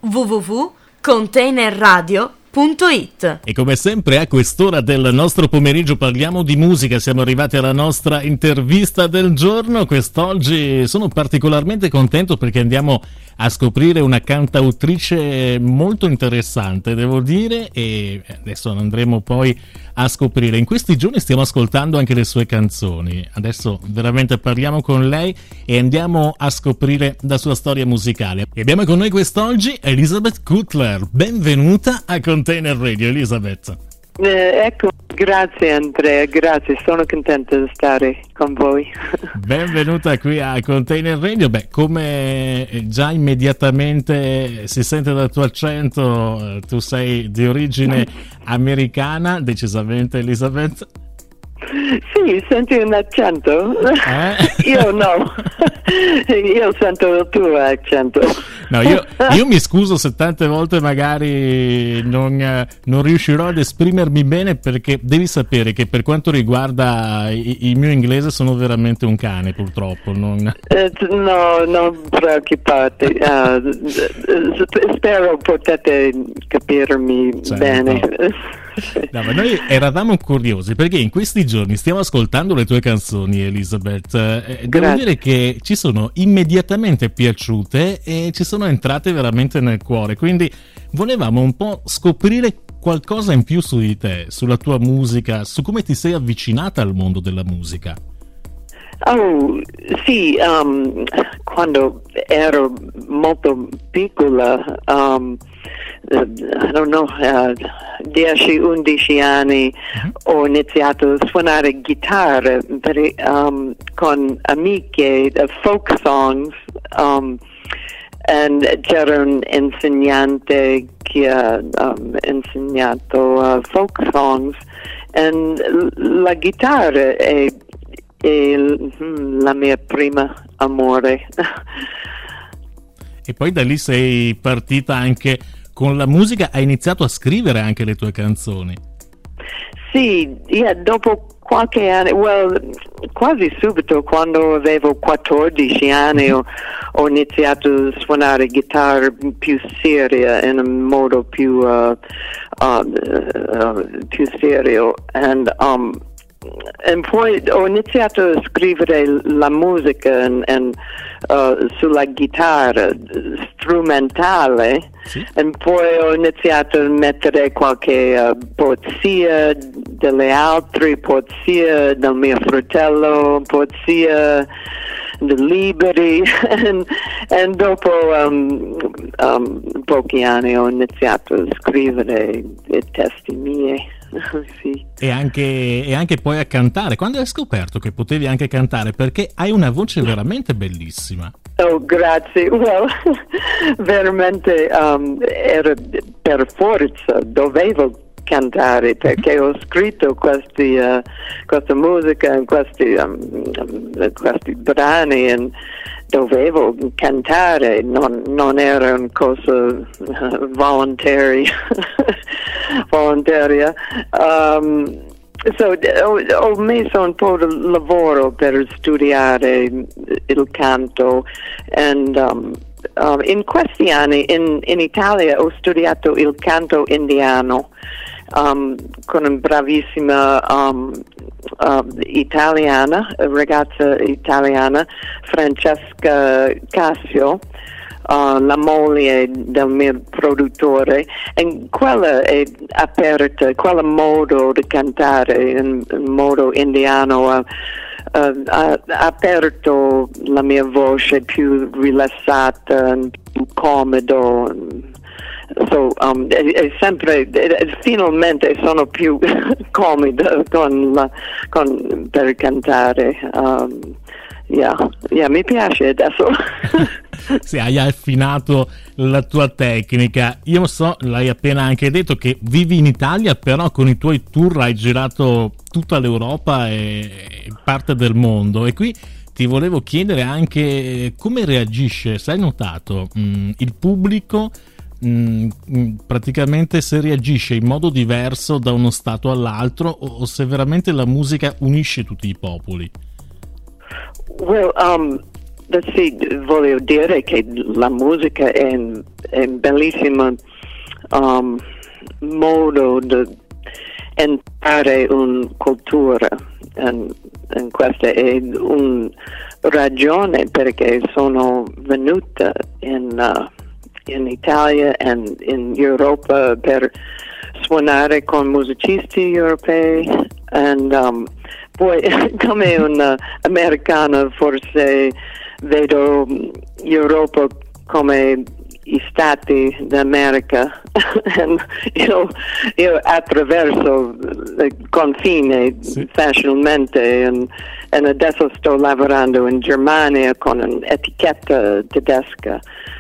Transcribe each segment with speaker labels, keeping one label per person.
Speaker 1: www.containerradio.it.
Speaker 2: E come sempre a quest'ora del nostro pomeriggio parliamo di musica, siamo arrivati alla nostra intervista del giorno. Quest'oggi sono particolarmente contento perché andiamo a scoprire una cantautrice molto interessante, devo dire, e adesso andremo poi a scoprire. In questi giorni stiamo ascoltando anche le sue canzoni, adesso veramente parliamo con lei e andiamo a scoprire la sua storia musicale. E abbiamo con noi quest'oggi Elizabeth Cutler, benvenuta a Container Radio, Elizabeth.
Speaker 3: Ecco, grazie Andrea, grazie, sono contenta di stare con voi.
Speaker 2: Benvenuta qui a Container Radio. Beh, come già immediatamente si sente dal tuo accento, tu sei di origine americana, decisamente, Elizabeth.
Speaker 3: Sì, senti un accento? Io no, io sento il tuo accento.
Speaker 2: No, io mi scuso se tante volte magari non riuscirò ad esprimermi bene, perché devi sapere che per quanto riguarda il mio inglese sono veramente un cane, purtroppo. No,
Speaker 3: non preoccupate, spero potete capirmi bene.
Speaker 2: No, ma noi eravamo curiosi perché in questi giorni stiamo ascoltando le tue canzoni, Elizabeth. Devo dire che ci sono immediatamente piaciute e ci sono entrate veramente nel cuore, quindi volevamo un po' scoprire qualcosa in più su di te, sulla tua musica, su come ti sei avvicinata al mondo della musica.
Speaker 3: Oh, sì, quando ero molto piccola, I don't know, 10-11 anni, ho iniziato a suonare chitarra con amiche, folk songs, e c'era un insegnante che ha insegnato folk songs, e la chitarra è la mia prima amore.
Speaker 2: E poi da lì sei partita anche con la musica, hai iniziato a scrivere anche le tue canzoni.
Speaker 3: Sì, dopo qualche anno, quasi subito, quando avevo 14 anni, ho iniziato a suonare chitarra più seria, in un modo più serio, e poi ho iniziato a scrivere la musica sulla chitarra strumentale, sì. E poi ho iniziato a mettere qualche poesia delle altre, poesia del mio fratello, poesia di libri, e dopo pochi anni ho iniziato a scrivere i testi miei. Sì.
Speaker 2: E anche poi a cantare. Quando hai scoperto che potevi anche cantare? Perché hai una voce veramente bellissima.
Speaker 3: Oh, grazie. Veramente era per forza, dovevo cantare, perché ho scritto questa musica, questi brani, e dovevo cantare, non era una cosa volontaria. Ho messo un po' di lavoro per studiare il canto, e in questi anni in Italia ho studiato il canto indiano con una bravissima ragazza italiana, Francesca Cassio, la moglie del mio produttore, e quella è aperta, quel modo di cantare in modo indiano ha aperto la mia voce più rilassata, più comodo. Finalmente sono più comoda per cantare. Mi piace adesso.
Speaker 2: Sì, hai affinato la tua tecnica. Io so, l'hai appena anche detto, che vivi in Italia, però con i tuoi tour hai girato tutta l'Europa e parte del mondo, e qui ti volevo chiedere anche come reagisce, se hai notato, il pubblico, praticamente se reagisce in modo diverso da uno stato all'altro, o se veramente la musica unisce tutti i popoli.
Speaker 3: sì, voglio dire che la musica è un bellissimo modo di entrare in cultura, e questa è una ragione perché sono venuta in Italia e in Europa per suonare con musicisti europei, e poi come un'americana forse vedo Europa come i stati d'America. io attraverso il confine facilmente, e adesso sto lavorando in Germania con un'etichetta tedesca,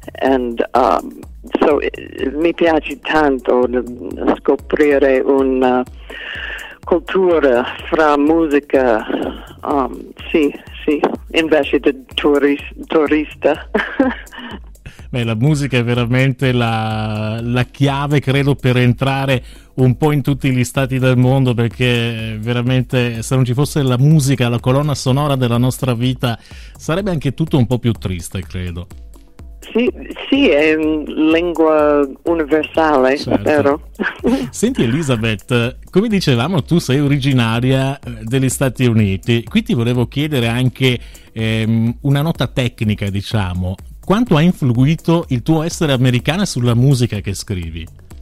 Speaker 3: so mi piace tanto scoprire una cultura fra musica, sì, invece di turista.
Speaker 2: Beh, la musica è veramente la chiave, credo, per entrare un po' in tutti gli stati del mondo, perché veramente se non ci fosse la musica, la colonna sonora della nostra vita, sarebbe anche tutto un po' più triste, credo.
Speaker 3: Sì, è una lingua universale,
Speaker 2: certo.
Speaker 3: Vero?
Speaker 2: Senti Elisabeth, come dicevamo, tu sei originaria degli Stati Uniti. Qui ti volevo chiedere anche una nota tecnica, diciamo. Quanto ha influito il tuo essere americana sulla musica che scrivi?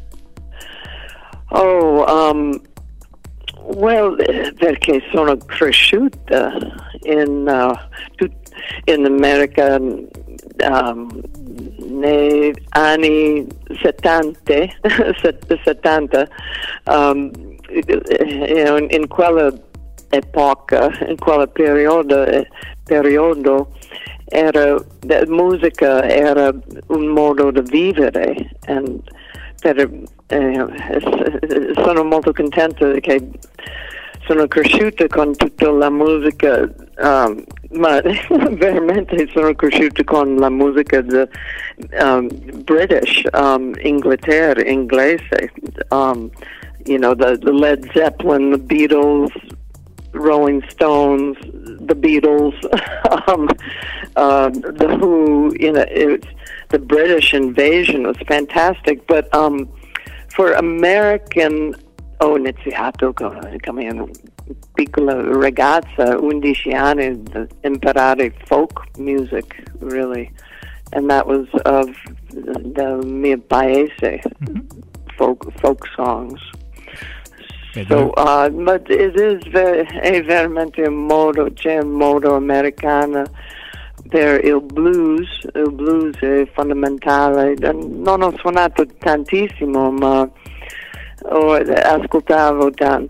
Speaker 3: Perché sono cresciuta in America negli anni 70, in quella epoca, in quel periodo la musica era un modo di vivere, sono molto contenta che sono cresciuta con tutta la musica, ma veramente sono cresciuta con la musica di British, Inghilterra, inglese, the Led Zeppelin, the Beatles, Rolling Stones, the Beatles, the Who. The British invasion was fantastic, but for American, ho iniziato come una piccola ragazza, 11 anni, di imparare folk music, really, and that was of the mio paese, folk songs. So, but it is è veramente c'è un modo americano per il blues è fondamentale. Non ho suonato tantissimo, ma ascoltavo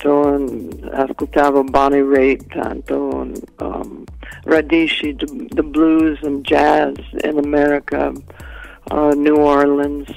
Speaker 3: Bonnie Raitt tanto, radici the blues and jazz in America, New Orleans,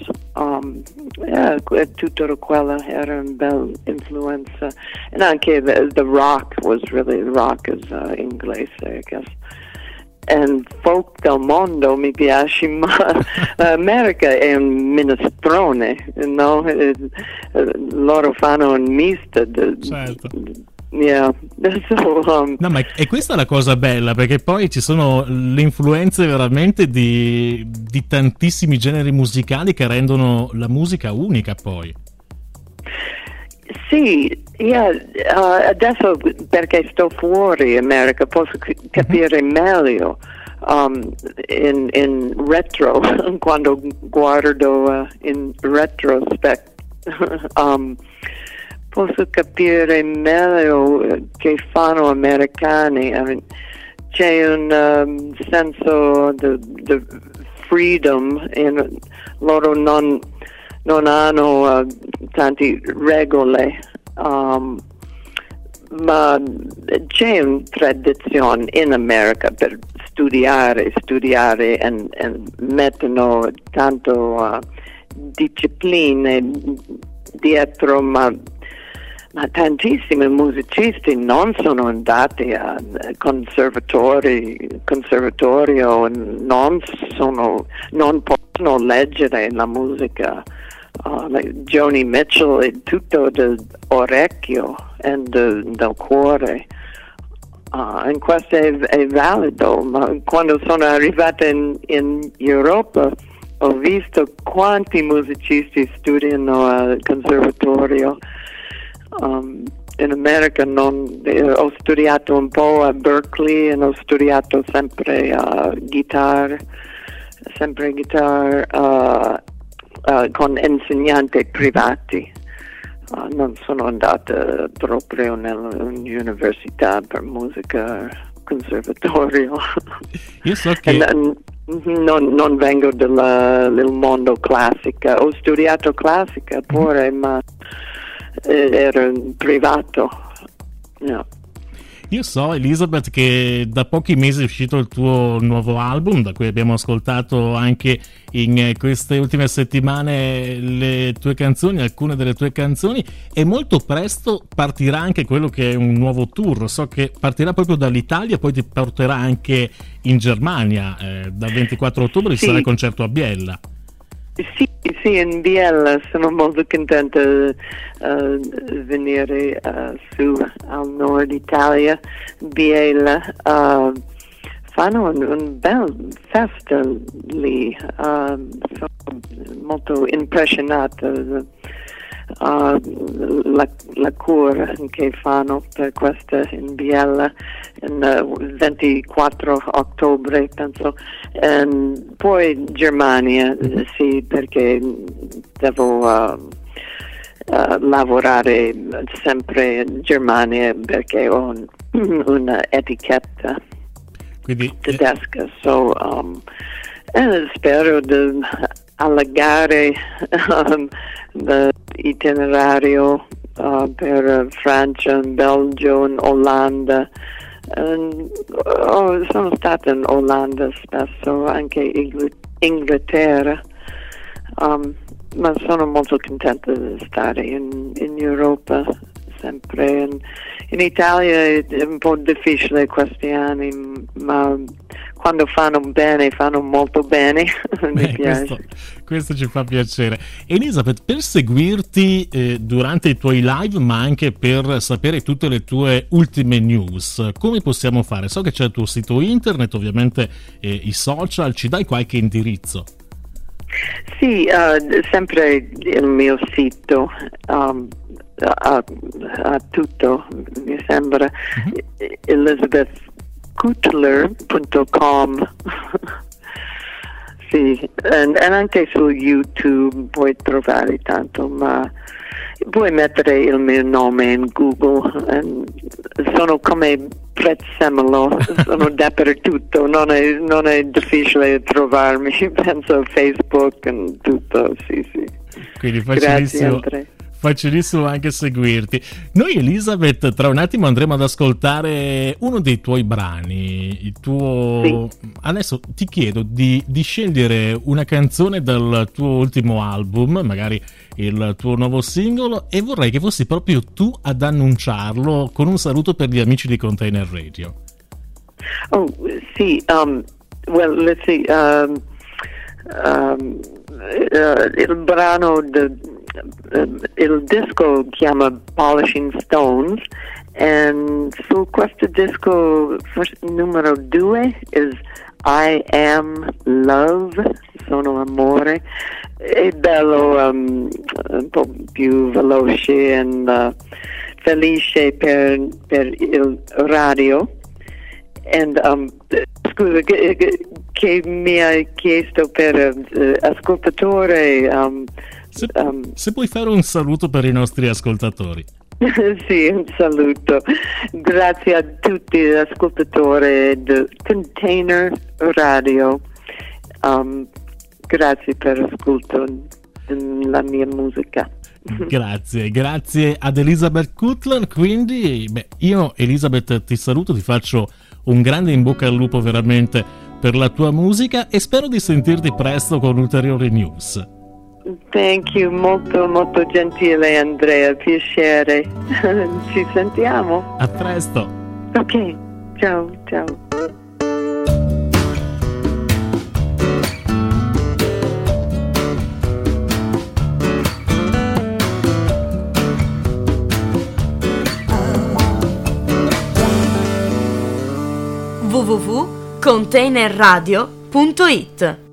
Speaker 3: tutta quella era una bella influenza, e anche the rock is inglese, I guess. E folk del mondo mi piace, ma America è un minestrone, no? Loro fanno un misto.
Speaker 2: Certo.
Speaker 3: Yeah.
Speaker 2: No, ma è questa la cosa bella, perché poi ci sono le influenze veramente di tantissimi generi musicali che rendono la musica unica poi.
Speaker 3: Sì, adesso perché sto fuori America posso capire meglio in retro, quando guardo in retrospect, posso capire meglio che fanno americani. C'è un senso di freedom, loro non hanno tante regole, ma c'è una tradizione in America per studiare e mettono tanto discipline dietro, ma tantissimi musicisti non sono andati a conservatorio, non possono leggere la musica. Joni Mitchell è tutto dell'orecchio e del cuore. in questo è valido, ma quando sono arrivata in Europa ho visto quanti musicisti studiano al conservatorio. In America ho studiato un po' a Berkeley e ho studiato sempre guitarra con insegnanti privati. Non sono andata proprio nell'università per musica, conservatorio.
Speaker 2: Io so che
Speaker 3: non vengo del mondo classico. Ho studiato classica pure, ma era privato. No.
Speaker 2: Io so, Elisabeth, che da pochi mesi è uscito il tuo nuovo album, da cui abbiamo ascoltato anche in queste ultime settimane le tue canzoni, alcune delle tue canzoni, e molto presto partirà anche quello che è un nuovo tour. So che partirà proprio dall'Italia, poi ti porterà anche in Germania. Dal 24 ottobre ci sarà il concerto a Biella.
Speaker 3: Sì, in Biella sono molto contenta di venire su al nord Italia. Biella fanno un bel festa lì, sono molto impressionata la cura che fanno per questa in Biella il 24 ottobre penso, e poi Germania, sì, perché devo lavorare sempre in Germania perché ho una etichetta tedesca, spero di allargare l'itinerario per Francia, Belgio, Olanda. Sono stata in Olanda spesso, anche Inghilterra, ma sono molto contenta di stare in Europa sempre. In Italia è un po' difficile questi anni, ma quando fanno bene, fanno molto bene. Mi piace.
Speaker 2: Questo ci fa piacere. Elisabeth, per seguirti durante i tuoi live, ma anche per sapere tutte le tue ultime news, come possiamo fare? So che c'è il tuo sito internet, ovviamente i social, ci dai qualche indirizzo?
Speaker 3: Sì, sempre il mio sito. A tutto, mi sembra, elisabethkutler.com. Sì, e anche su YouTube puoi trovare tanto, ma puoi mettere il mio nome in Google, sono come Prezzemolo, sono dappertutto, non è difficile trovarmi, penso Facebook e tutto, sì.
Speaker 2: Quindi facilissimo anche seguirti. Noi, Elisabeth, tra un attimo andremo ad ascoltare uno dei tuoi brani.
Speaker 3: Sì.
Speaker 2: Adesso ti chiedo di scegliere una canzone dal tuo ultimo album, magari il tuo nuovo singolo, e vorrei che fossi proprio tu ad annunciarlo con un saluto per gli amici di Container Radio.
Speaker 3: Oh, sì, well, let's see, il brano il disco chiama Polishing Stones, e su questo disco numero 2 is I Am Love, sono amore. È bello, un po' più veloce e felice per il radio. Scusa, che mi hai chiesto per ascoltatore?
Speaker 2: Se puoi fare un saluto per i nostri ascoltatori.
Speaker 3: Sì, un saluto. Grazie a tutti gli ascoltatori di Container Radio. Grazie per l'ascolto della mia musica.
Speaker 2: Grazie ad Elisabeth Kutler. Quindi, io, Elisabeth, ti saluto, ti faccio un grande in bocca al lupo veramente per la tua musica e spero di sentirti presto con ulteriori news.
Speaker 3: Thank you, molto gentile Andrea, piacere. Ci sentiamo.
Speaker 2: A presto.
Speaker 3: Ok, ciao.
Speaker 1: containerradio.it